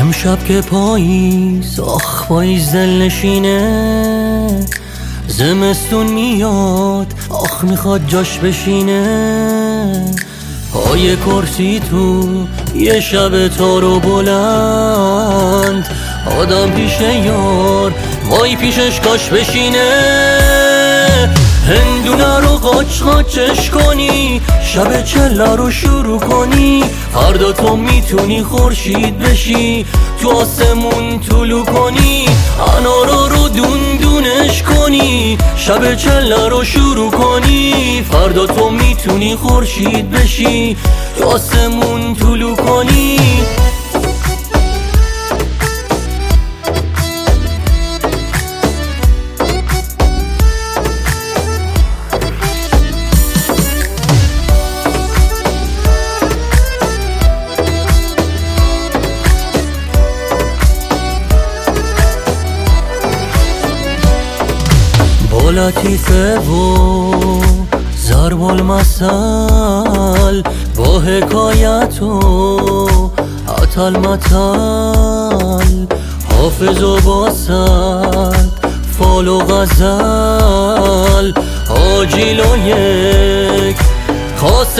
امشب که پاییز آخ پاییز دل نشینه، زمستون میاد آخ میخواد جاش بشینه. پای کرسی تو یه شب تارو بلند، آدم پیش یار وای پیشش کاش بشینه. هندونه رو قاچ قاچش کنی، شب چله رو شروع کنی، فردا تو میتونی خورشید بشی، تو آسمون طلوع کنی. انارا رو دون دونش کنی، شب چله رو شروع کنی، فردا تو میتونی خورشید بشی، تو آسمون طلوع کنی. با لطیفه و ضرب المثل، با حکایت و عطل مطل، حافظ و باسد فال و غزل، آجیل و یک کاسه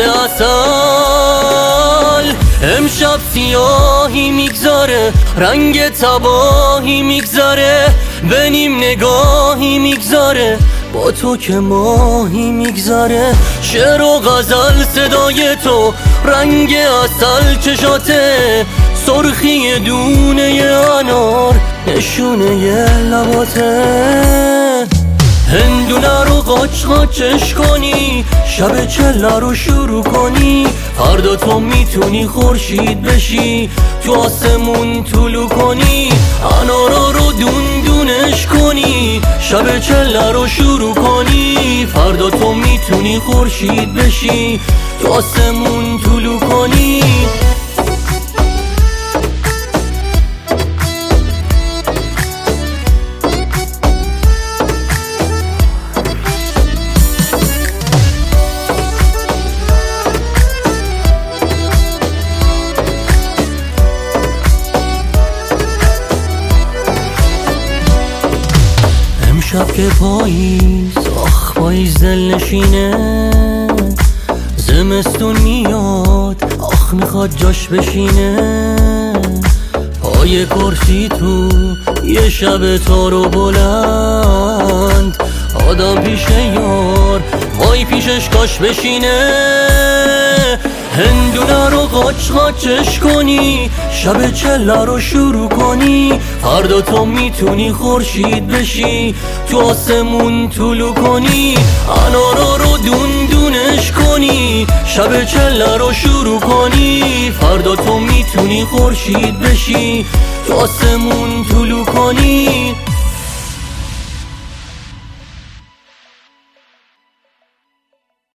عسل. امشب سیاهی میگذاره، رنگ تباهی میگذاره، به نیم نگاهی میگذاره، با تو که ماهی میگذاره. شعر و غزل صدای تو، رنگ عسل چشاته، سرخی دونه انار نشونه لباته. هندونه رو قاچ قاچش کنی، شب چله رو شروع کنی، فردا تو میتونی خورشید بشی، تو آسمون طلوع کنی. انارا رو دون دونش کنی، شب چله رو شروع کنی، فردا تو میتونی خورشید بشی، تو آسمون طلوع کنی. امشب که پاییز آخ پاییز دل نشینه، زمستون میاد آخ میخواد جاش بشینه. پای کرسی تو یه شب تارو بلند، آدم پیش یار وای پیشش کاش بشینه. هندونه رو قاچ قاچش کنی، شب چله رو شروع کنی، فردا تو میتونی خورشید بشی، تو آسمون طلوع کنی. انارا رو دون دونش کنی، شب چله رو شروع کنی، فردا تو میتونی خورشید بشی، تو آسمون طلوع کنی.